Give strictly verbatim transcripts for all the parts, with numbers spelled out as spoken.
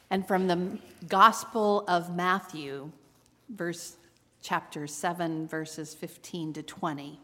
And from the Gospel of Matthew, verse chapter seven, verses fifteen to twenty.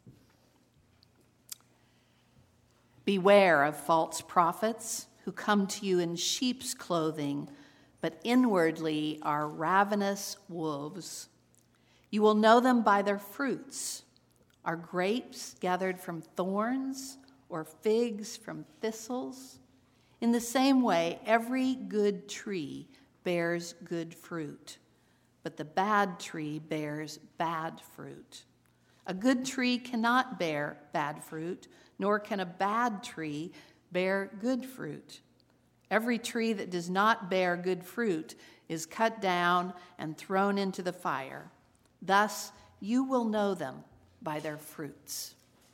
Beware of false prophets who come to you in sheep's clothing, but inwardly are ravenous wolves. You will know them by their fruits. Are grapes gathered from thorns, or figs from thistles? In the same way, every good tree bears good fruit, but the bad tree bears bad fruit. A good tree cannot bear bad fruit, nor can a bad tree bear good fruit. Every tree that does not bear good fruit is cut down and thrown into the fire. Thus, you will know them by their fruits.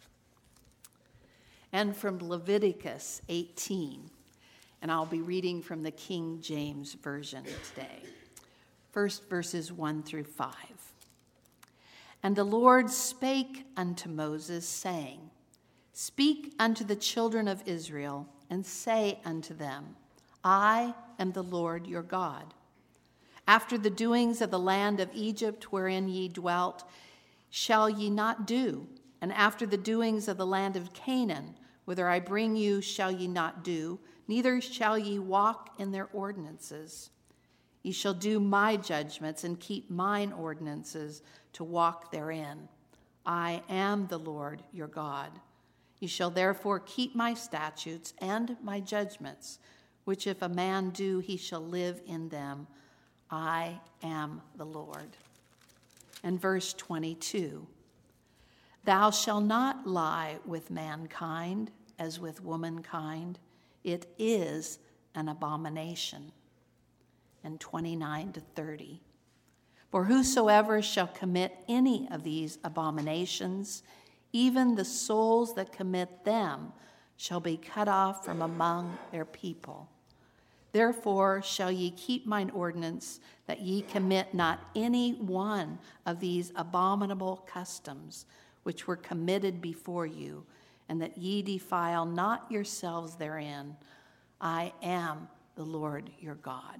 And from Leviticus eighteen, and I'll be reading from the King James Version today. First, verses one through five. And the Lord spake unto Moses, saying, Speak unto the children of Israel, and say unto them, I am the Lord your God. After the doings of the land of Egypt wherein ye dwelt, shall ye not do, and after the doings of the land of Canaan, whither I bring you, shall ye not do, neither shall ye walk in their ordinances. Ye shall do my judgments and keep mine ordinances to walk therein. I am the Lord your God. Ye shall therefore keep my statutes and my judgments, which if a man do, he shall live in them. I am the Lord. And verse twenty-two, Thou shalt not lie with mankind as with womankind. It is an abomination. And twenty-nine to thirty, For whosoever shall commit any of these abominations, even the souls that commit them shall be cut off from among their people. Therefore shall ye keep mine ordinance, that ye commit not any one of these abominable customs which were committed before you, and that ye defile not yourselves therein. I am the Lord your God.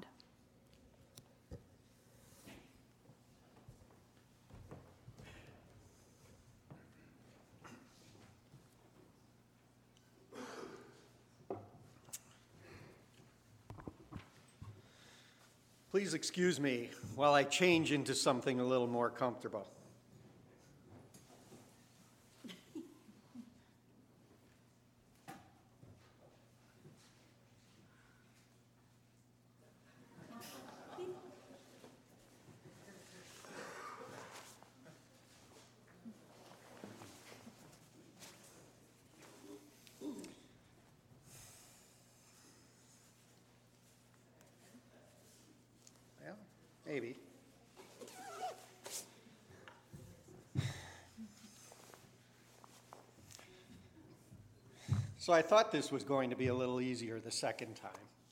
Please excuse me while I change into something a little more comfortable. Maybe. So I thought this was going to be a little easier the second time.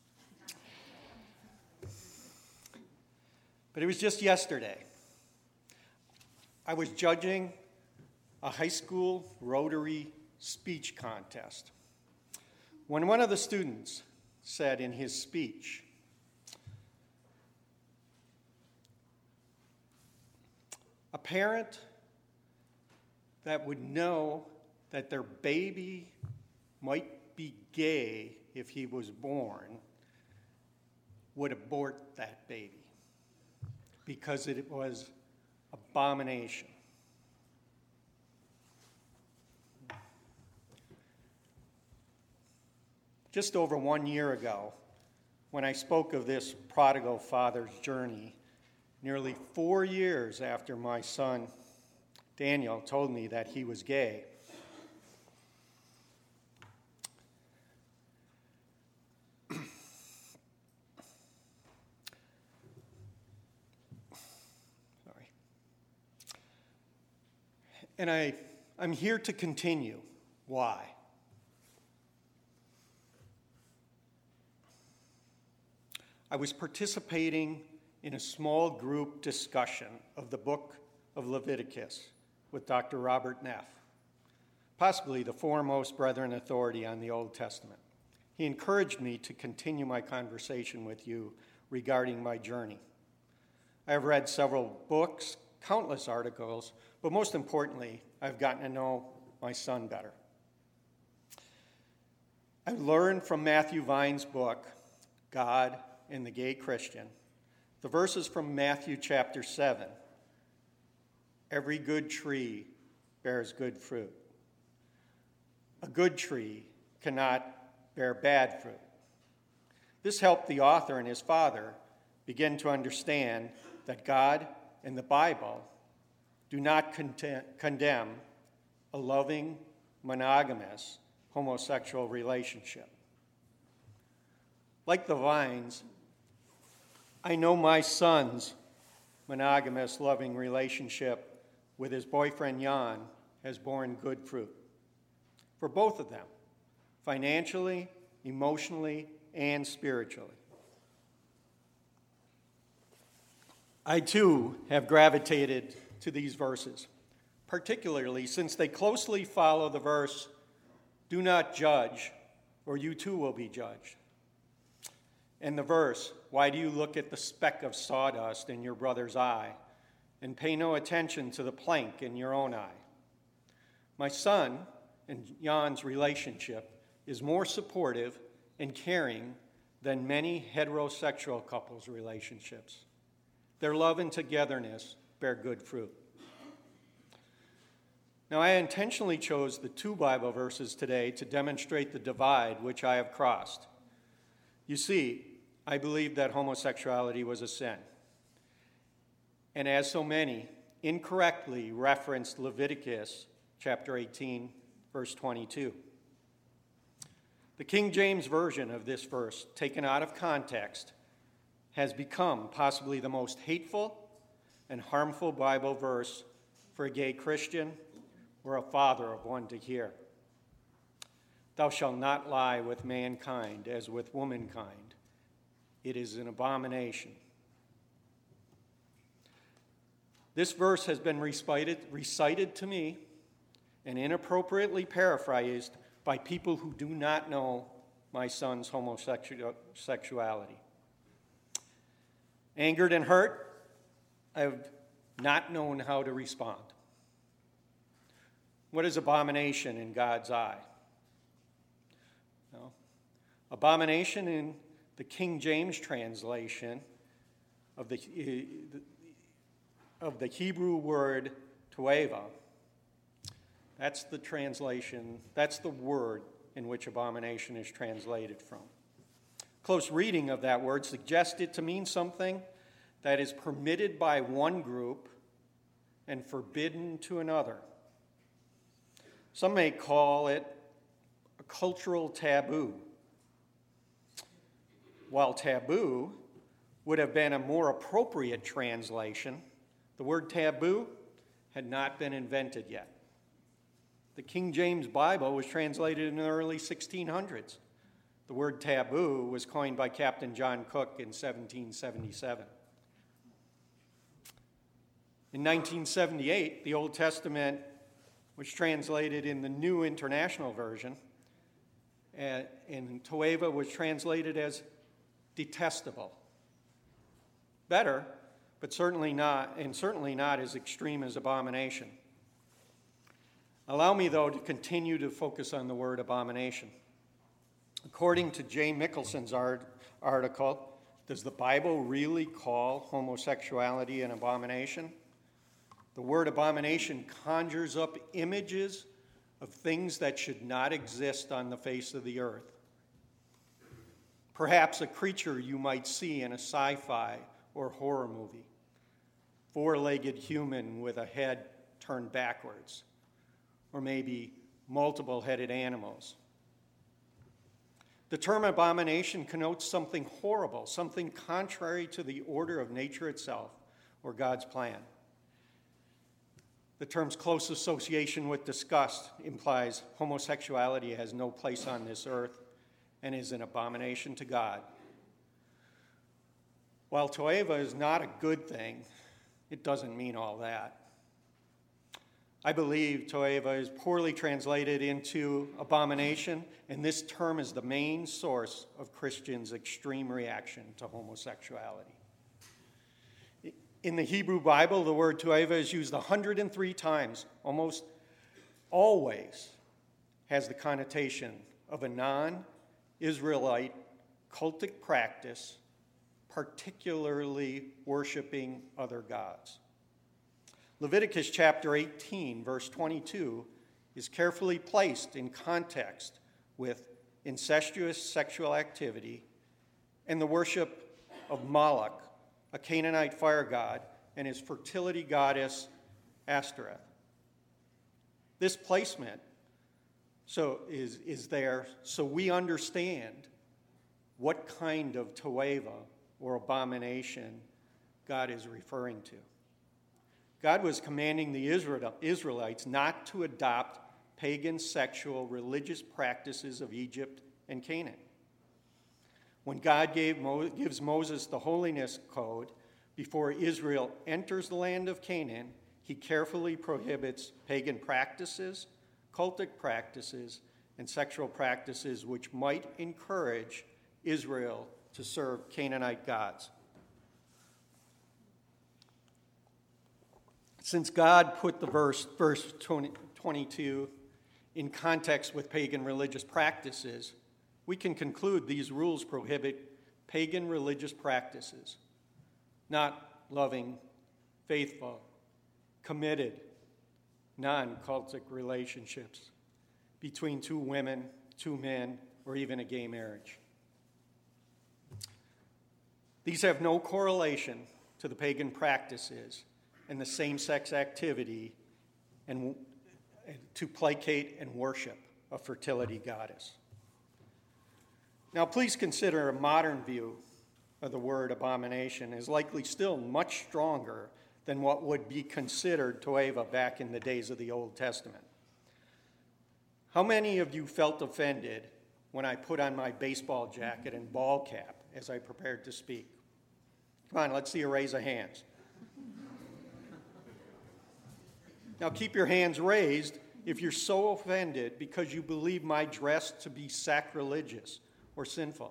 But it was just yesterday. I was judging a high school Rotary speech contest when one of the students said in his speech, a parent that would know that their baby might be gay if he was born would abort that baby because it was abomination. Just over one year ago, when I spoke of this prodigal father's journey, nearly four years after my son Daniel told me that he was gay, sorry, and I, I'm here to continue. Why? I was participating in a small group discussion of the book of Leviticus with Doctor Robert Neff, possibly the foremost Brethren authority on the Old Testament. he encouraged me to continue my conversation with you regarding my journey. I have read several books, countless articles, but most importantly, I've gotten to know my son better. I learned from Matthew Vine's book, God and the Gay Christian, the verses from Matthew chapter seven. Every good tree bears good fruit. A good tree cannot bear bad fruit. This helped the author and his father begin to understand that God and the Bible do not condemn a loving, monogamous, homosexual relationship. Like the Vines, I know my son's monogamous, loving relationship with his boyfriend Jan has borne good fruit for both of them, financially, emotionally, and spiritually. I too have gravitated to these verses, particularly since they closely follow the verse, "Do not judge, or you too will be judged." And the verse, "Why do you look at the speck of sawdust in your brother's eye and pay no attention to the plank in your own eye?" My son and Jan's relationship is more supportive and caring than many heterosexual couples' relationships. Their love and togetherness bear good fruit. Now, I intentionally chose the two Bible verses today to demonstrate the divide which I have crossed. You see, I believe that homosexuality was a sin, and as so many, incorrectly referenced Leviticus chapter eighteen, verse twenty-two. The King James Version of this verse, taken out of context, has become possibly the most hateful and harmful Bible verse for a gay Christian or a father of one to hear. "Thou shalt not lie with mankind as with womankind. It is an abomination." This verse has been recited, recited to me and inappropriately paraphrased by people who do not know my son's homosexuality. Angered and hurt, I have not known how to respond. What is abomination in God's eye? No. Abomination in the King James translation of the, of the Hebrew word toeva, that's the translation, that's the word in which abomination is translated from. Close reading of that word suggests it to mean something that is permitted by one group and forbidden to another. Some may call it a cultural taboo. While taboo would have been a more appropriate translation, the word taboo had not been invented yet. The King James Bible was translated in the early sixteen hundreds. The word taboo was coined by Captain John Cook in seventeen seventy-seven. In nineteen seventy-eight, the Old Testament was translated in the New International Version, and toeva was translated as detestable. Better, but certainly not, and certainly not as extreme as abomination. Allow me, though, to continue to focus on the word abomination. According to Jay Mickelson's art, article, does the Bible really call homosexuality an abomination? The word abomination conjures up images of things that should not exist on the face of the earth. Perhaps a creature you might see in a sci-fi or horror movie, four-legged human with a head turned backwards, or maybe multiple-headed animals. The term abomination connotes something horrible, something contrary to the order of nature itself or God's plan. The term's close association with disgust implies homosexuality has no place on this earth and is an abomination to God. While toeva is not a good thing, it doesn't mean all that. I believe toeva is poorly translated into abomination, and this term is the main source of Christians' extreme reaction to homosexuality. In the Hebrew Bible, the word toeva is used one hundred three times, almost always has the connotation of a non-Israelite cultic practice, particularly worshiping other gods. Leviticus chapter eighteen, verse twenty-two, is carefully placed in context with incestuous sexual activity and the worship of Moloch, a Canaanite fire god, and his fertility goddess Ashtoreth. This placement so is, is there so we understand what kind of toeva or abomination God is referring to. God was commanding the Israel, Israelites not to adopt pagan sexual religious practices of Egypt and Canaan. When God gave Mo, gives Moses the holiness code before Israel enters the land of Canaan, he carefully prohibits pagan practices, cultic practices, and sexual practices which might encourage Israel to serve Canaanite gods. Since God put the verse, verse twenty-two in context with pagan religious practices, we can conclude these rules prohibit pagan religious practices, not loving, faithful, committed, non-cultic relationships between two women, two men, or even a gay marriage. These have no correlation to the pagan practices and the same-sex activity and to placate and worship a fertility goddess. Now, please consider a modern view of the word abomination is likely still much stronger than what would be considered toeva back in the days of the Old Testament. How many of you felt offended when I put on my baseball jacket and ball cap as I prepared to speak? Come on, let's see a raise of hands. Now keep your hands raised if you're so offended because you believe my dress to be sacrilegious or sinful.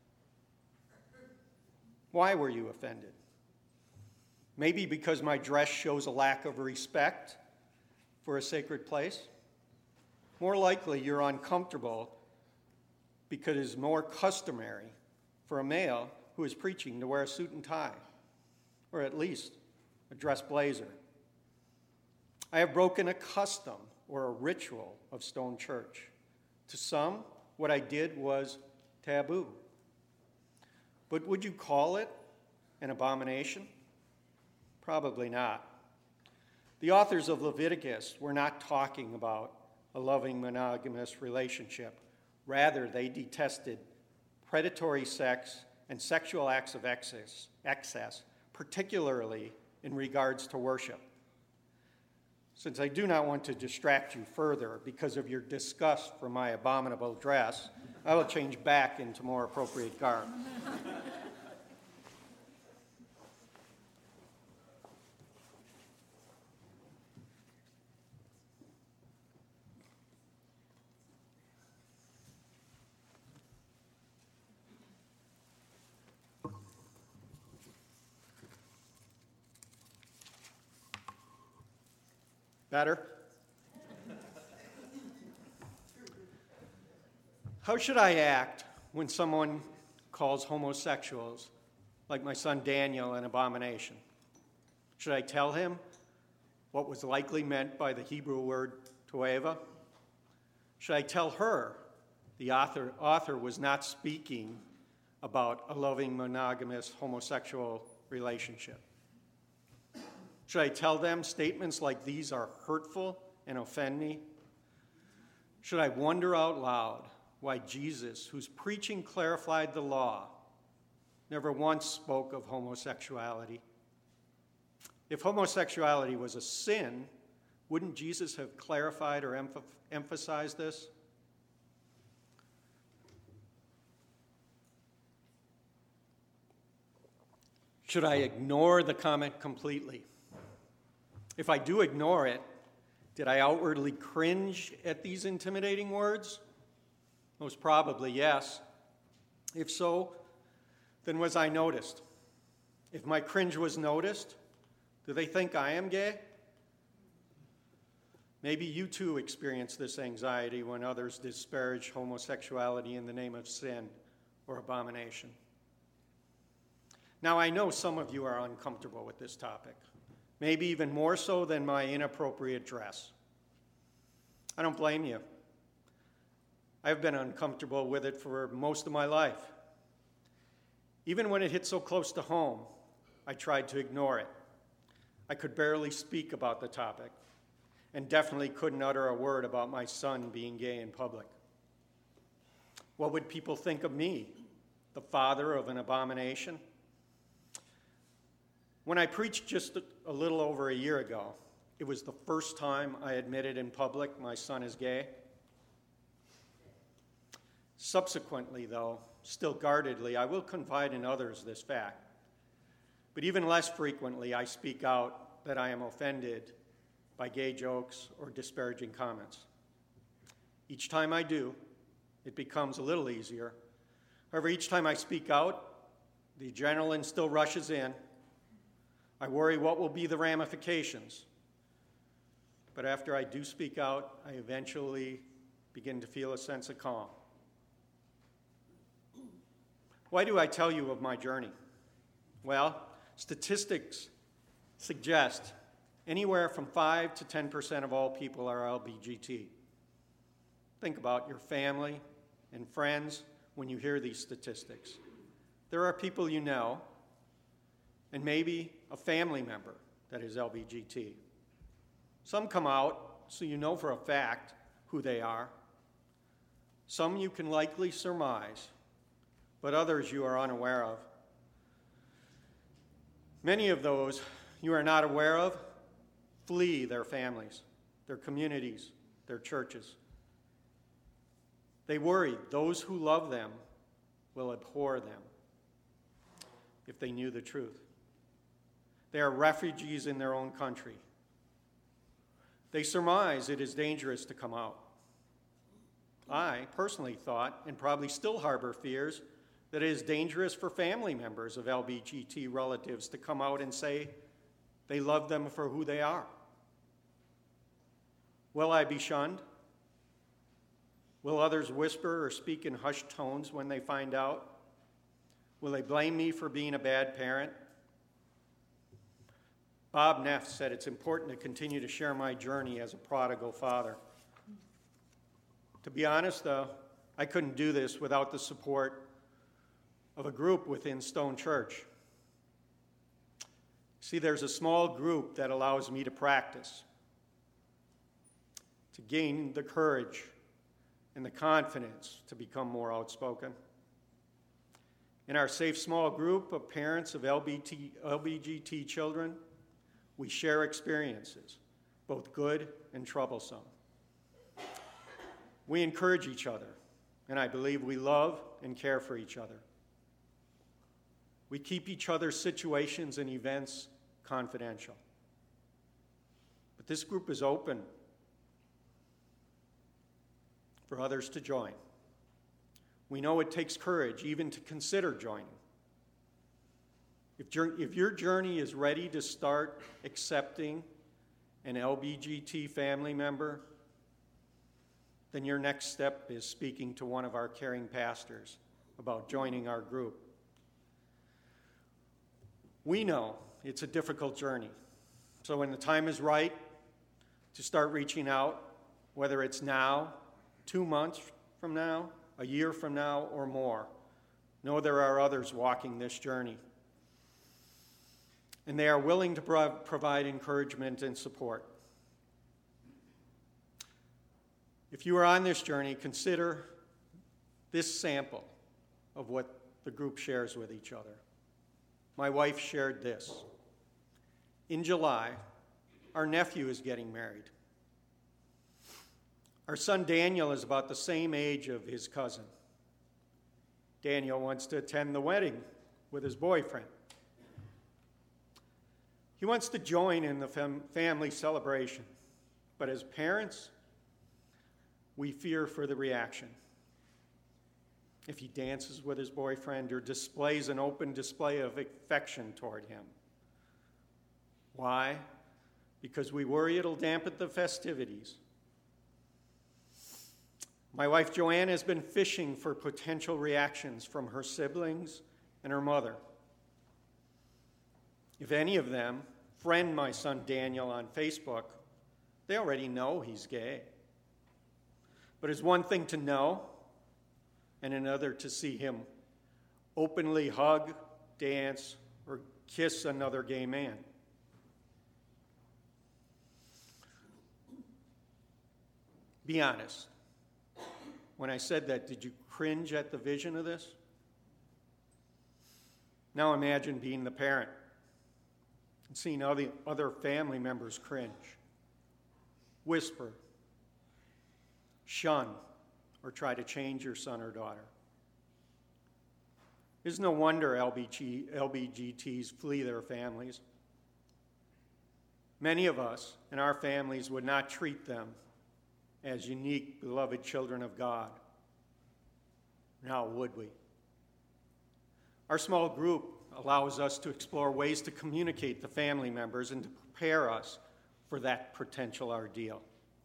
Why were you offended? Maybe because my dress shows a lack of respect for a sacred place? More likely you're uncomfortable because it's more customary for a male who is preaching to wear a suit and tie, or at least a dress blazer. I have broken a custom or a ritual of Stone Church. To some, what I did was taboo. But would you call it an abomination? Probably not. The authors of Leviticus were not talking about a loving monogamous relationship. Rather, they detested predatory sex and sexual acts of excess, excess, particularly in regards to worship. Since I do not want to distract you further because of your disgust for my abominable dress, I will change back into more appropriate garb. Better? How should I act when someone calls homosexuals, like my son Daniel, an abomination? Should I tell him what was likely meant by the Hebrew word toeva? Should I tell her the author, author was not speaking about a loving monogamous homosexual relationship? Should I tell them statements like these are hurtful and offend me? Should I wonder out loud why Jesus, whose preaching clarified the law, never once spoke of homosexuality? If homosexuality was a sin, wouldn't Jesus have clarified or emph- emphasized this? Should I ignore the comment completely? If I do ignore it, Did I outwardly cringe at these intimidating words? Most probably, yes. If so, then was I noticed? If my cringe was noticed, do they think I am gay? Maybe you too experience this anxiety when others disparage homosexuality in the name of sin or abomination. Now, I know some of you are uncomfortable with this topic, maybe even more so than my inappropriate dress. I don't blame you. I've been uncomfortable with it for most of my life. Even when it hit so close to home, I tried to ignore it. I could barely speak about the topic, and definitely couldn't utter a word about my son being gay in public. What would people think of me, the father of an abomination? When I preached just a little over a year ago, it was the first time I admitted in public my son is gay. Subsequently, though, still guardedly, I will confide in others this fact. But even less frequently, I speak out that I am offended by gay jokes or disparaging comments. Each time I do, it becomes a little easier. However, each time I speak out, the adrenaline still rushes in. I worry what will be the ramifications. But after I do speak out, I eventually begin to feel a sense of calm. Why do I tell you of my journey? Well, statistics suggest anywhere from five to ten percent of all people are L B G T. Think about your family and friends when you hear these statistics. There are people you know, and maybe a family member that is L B G T. Some come out so you know for a fact who they are. Some you can likely surmise, but others you are unaware of. Many of those you are not aware of flee their families, their communities, their churches. They worry those who love them will abhor them if they knew the truth. They are refugees in their own country. They surmise it is dangerous to come out. I personally thought, and probably still harbor fears, that it is dangerous for family members of L B G T relatives to come out and say they love them for who they are. Will I be shunned? Will others whisper or speak in hushed tones when they find out? Will they blame me for being a bad parent? Bob Neff said it's important to continue to share my journey as a prodigal father. To be honest, though, I couldn't do this without the support of a group within Stone Church. See, there's a small group that allows me to practice, to gain the courage and the confidence to become more outspoken. In our safe small group of parents of L B G T children, we share experiences, both good and troublesome. We encourage each other, and I believe we love and care for each other. We keep each other's situations and events confidential. But this group is open for others to join. We know it takes courage even to consider joining. If, if your journey is ready to start accepting an L B G T family member, then your next step is speaking to one of our caring pastors about joining our group. We know it's a difficult journey, so when the time is right to start reaching out, whether it's now, two months from now, a year from now, or more, know there are others walking this journey. And they are willing to pro- provide encouragement and support. If you are on this journey, consider this sample of what the group shares with each other. My wife shared this. In July, our nephew is getting married. Our son Daniel is about the same age of his cousin. Daniel wants to attend the wedding with his boyfriend. He wants to join in the fam- family celebration. But as parents, we fear for the reaction. If he dances with his boyfriend or displays an open display of affection toward him. Why? Because we worry it'll dampen the festivities. My wife Joanne has been fishing for potential reactions from her siblings and her mother. If any of them friend my son Daniel on Facebook, they already know he's gay. But it's one thing to know, and another to see him openly hug, dance, or kiss another gay man. Be honest. When I said that, did you cringe at the vision of this? Now imagine being the parent and seeing other, other family members cringe, whisper, shun, or try to change your son or daughter. It's no wonder L B G Ts flee their families. Many of us in our families would not treat them as unique, beloved children of God. Now, would we? Our small group allows us to explore ways to communicate to family members and to prepare us for that potential ordeal.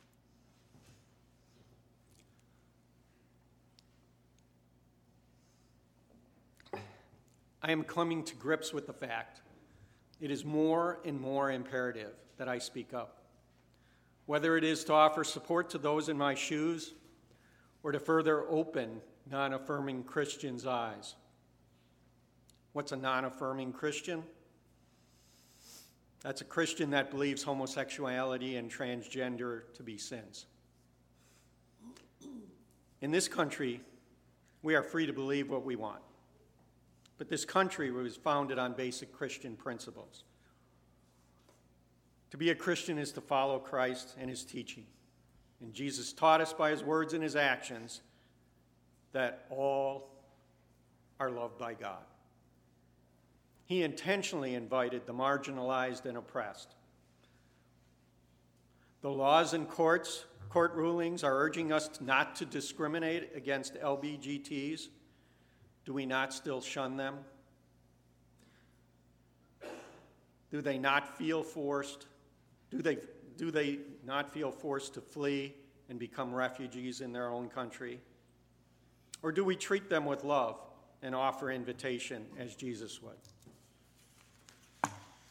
I am coming to grips with the fact it is more and more imperative that I speak up. Whether it is to offer support to those in my shoes or to further open non-affirming Christians' eyes. What's a non-affirming Christian? That's a Christian that believes homosexuality and transgender to be sins. In this country, we are free to believe what we want. But this country was founded on basic Christian principles. To be a Christian is to follow Christ and his teaching. And Jesus taught us by his words and his actions that all are loved by God. He intentionally invited the marginalized and oppressed. The laws and courts, court rulings are urging us not to discriminate against L B G Ts. Do we not still shun them? Do they not feel forced? Do they, do they not feel forced to flee and become refugees in their own country? Or do we treat them with love and offer invitation as Jesus would?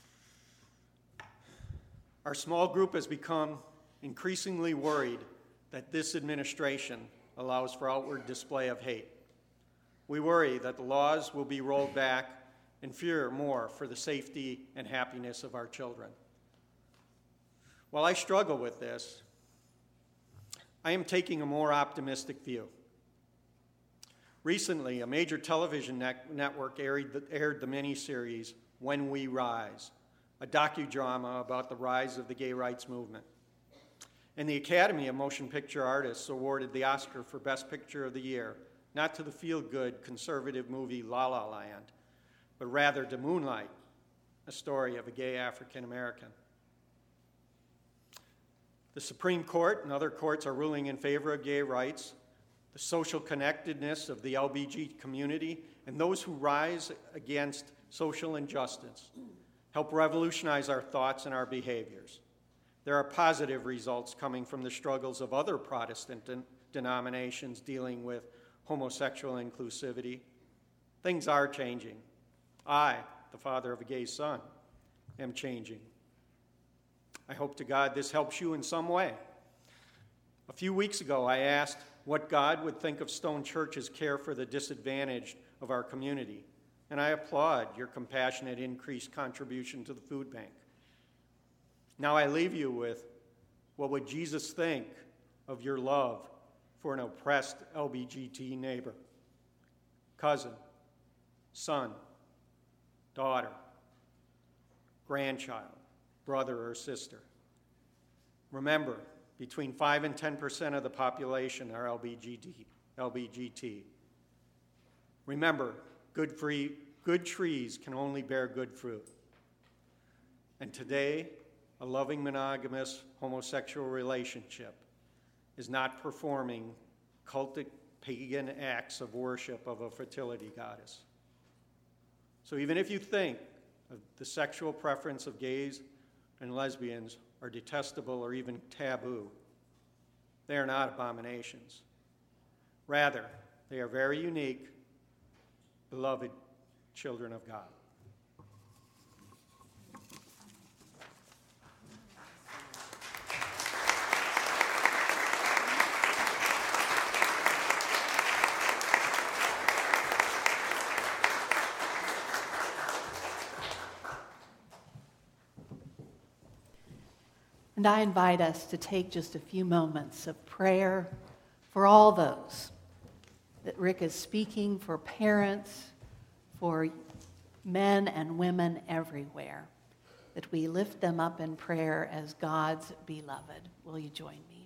Our small group has become increasingly worried that this administration allows for outward display of hate. We worry that the laws will be rolled back and fear more for the safety and happiness of our children. While I struggle with this, I am taking a more optimistic view. Recently, a major television net- network aired the, aired the miniseries When We Rise, a docudrama about the rise of the gay rights movement. And the Academy of Motion Picture Artists awarded the Oscar for Best Picture of the Year, not to the feel-good conservative movie La La Land, but rather to Moonlight, a story of a gay African American. The Supreme Court and other courts are ruling in favor of gay rights, the social connectedness of the L B G community, and those who rise against social injustice help revolutionize our thoughts and our behaviors. There are positive results coming from the struggles of other Protestant den- denominations dealing with homosexual inclusivity. Things are changing. I, the father of a gay son, am changing. I hope to God this helps you in some way. A few weeks ago, I asked what God would think of Stone Church's care for the disadvantaged of our community, and I applaud your compassionate increased contribution to the food bank. Now I leave you with, what would Jesus think of your love for an oppressed L B G T neighbor, cousin, son, daughter, grandchild, brother or sister? Remember, between five and ten percent of the population are L B G T. L B G T. Remember, good, free, good trees can only bear good fruit. And today, a loving monogamous homosexual relationship is not performing cultic pagan acts of worship of a fertility goddess. So even if you think of the sexual preference of gays and lesbians are detestable or even taboo, they are not abominations. Rather, they are very unique, beloved children of God. And I invite us to take just a few moments of prayer for all those that Rick is speaking, for parents, for men and women everywhere, that we lift them up in prayer as God's beloved. Will you join me?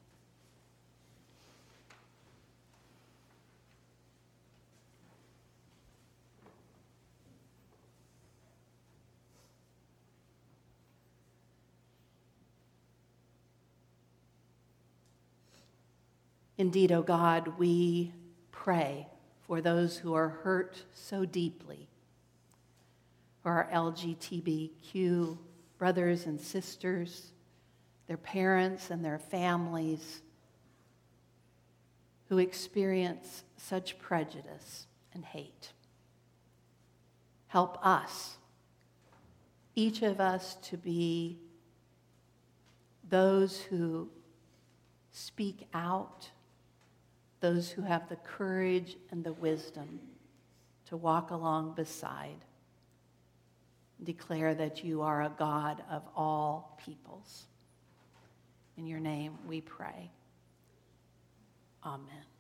Indeed, O God, we pray for those who are hurt so deeply, for our L G B T Q brothers and sisters, their parents and their families who experience such prejudice and hate. Help us, each of us, to be those who speak out, those who have the courage and the wisdom to walk along beside, declare that you are a God of all peoples. In your name we pray. Amen.